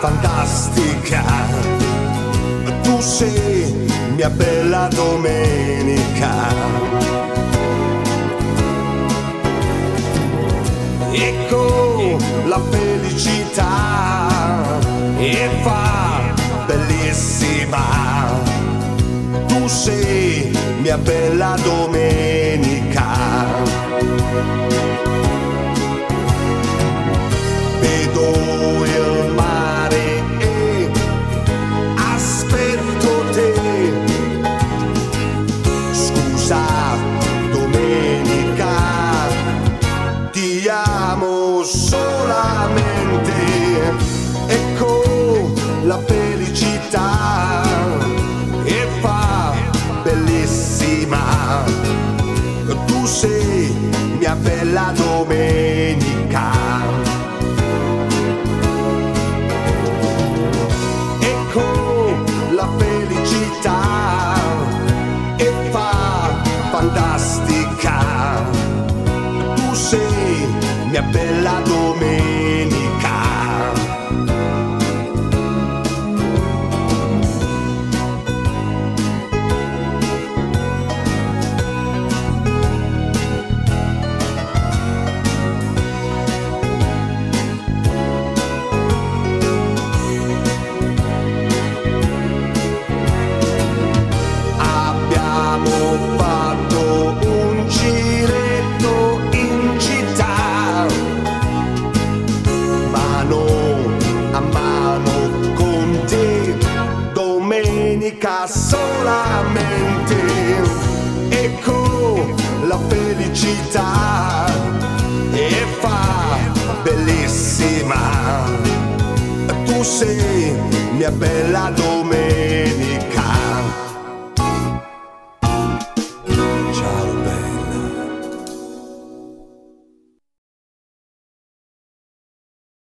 fantastica, tu sei mia bella domenica. Ecco la felicità e fa bellissima, tu sei mia bella domenica. Vedo il mare e aspetto te. Scusa domenica, ti amo solamente. Ecco la felicità e fa bellissima, tu sei mia bella domenica. Ecco la felicità e fa fantastica, tu sei mia bella domenica. Fatto un giretto in città, mano a mano con te, domenica solamente. Ecco la felicità e fa bellissima, tu sei mia bella domenica.